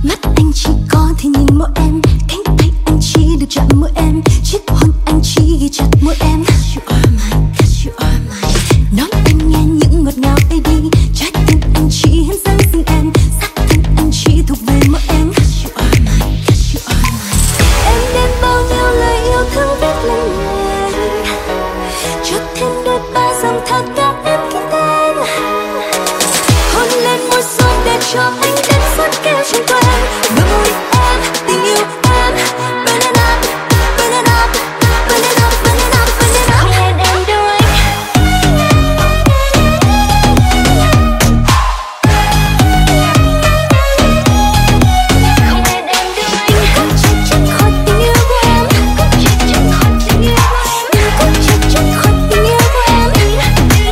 Mắt anh chỉ có thể nhìn mỗi em, cánh tay anh chỉ được chạm mỗi em, chiếc hôn anh chỉ ghi chặt mỗi em. 'Cause you are mine, 'cause you are mine. Nói anh nghe những ngọt ngào baby, trái tim anh chỉ hiến dâng riêng em, xác thân anh chỉ thuộc về mỗi em. 'Cause you are mine, 'cause you are mine. Em đem bao nhiêu lời yêu thương viết lên nhạc, cho thêm đôi ba dòng thơ ca em ký tên. Hôn lên môi son để cho anh đến suốt kêu trên quanh.